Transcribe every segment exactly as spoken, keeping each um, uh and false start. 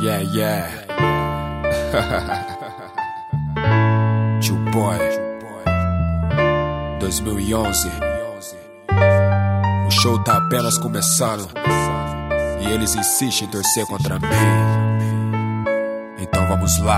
Yeah, yeah. Tio Boy, dois mil e onze. O show tá apenas começando e eles insistem em torcer contra mim. Então vamos lá.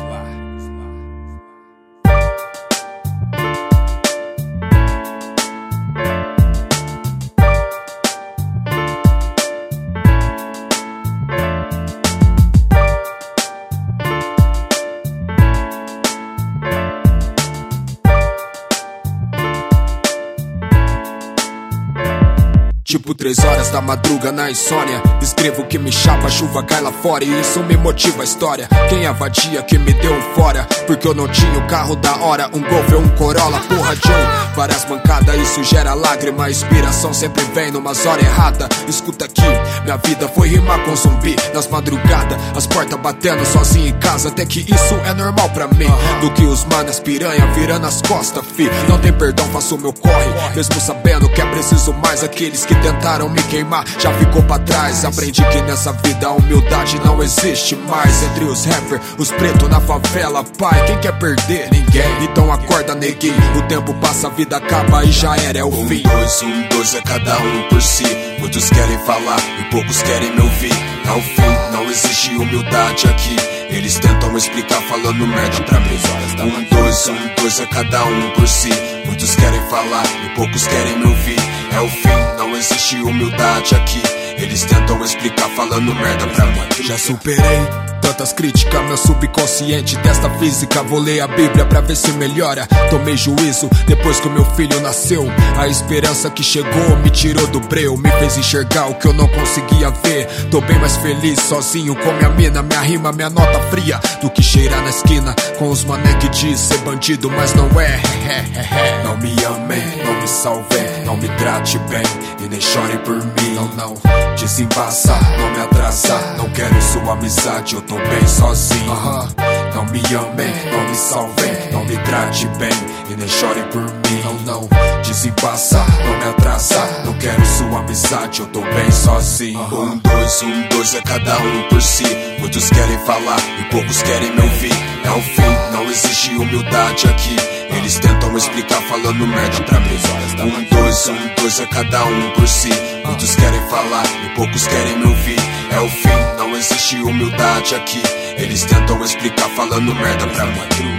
Tipo três horas da madruga na insônia, escrevo que me chapa, a chuva cai lá fora e isso me motiva a história. Quem é a vadia que me deu um fora? Porque eu não tinha o carro da hora, um Golf ou um Corolla, porra Joe. Várias mancadas, isso gera lágrima, a inspiração sempre vem numas horas erradas. Escuta aqui, minha vida foi rimar com zumbi nas madrugadas, as portas batendo sozinho em casa, até que isso é normal pra mim. Do que os manas piranha virando as costas, fi. Não tem perdão, faço o meu corre, mesmo sabendo que é preciso mais. Aqueles que tentaram me queimar, já ficou pra trás. Aprendi que nessa vida a humildade não existe mais. Entre os rappers, os pretos na favela, pai, quem quer perder? Ninguém. Então acorda, neguinho, o tempo passa, a vida acaba e já era, é o fim. Um, dois, um, dois, é cada um por si. Muitos querem falar e poucos querem me ouvir. Ao fim, não existe humildade aqui. Eles tentam explicar falando merda pra mim. Um, dois, um, dois, é cada um por si. Muitos querem falar e poucos querem me ouvir. É o fim, não existe humildade aqui. Eles tentam explicar falando merda pra mim. Já superei tantas críticas, meu subconsciente testa física. Vou ler a Bíblia pra ver se melhora. Tomei juízo depois que o meu filho nasceu. A esperança que chegou me tirou do breu, me fez enxergar o que eu não conseguia ver. Tô bem mais feliz sozinho com minha mina, minha rima, minha nota fria, do que cheirar na esquina com os mané que diz ser bandido, mas não é. Não me amem, não me salvem, não me trate bem e nem chore por mim. Não, não, desembaça, não me atrasa. Não quero sua amizade, eu tô bem sozinho. uh-huh. Não me amem, não me salvem, não me trate bem e nem chore por mim. Não, não, desembaça, não me atrasa. Não quero sua amizade, eu tô bem sozinho. uh-huh. Um, dois, um, dois, é cada um por si. Muitos querem falar e poucos querem me ouvir. É o fim, não existe humildade aqui. Eles tentam explicar falando merda pra mim. Um, dois, um, dois, é cada um por si. Muitos querem falar e poucos querem me ouvir. É o fim, não existe humildade aqui. Eles tentam explicar falando merda pra mim.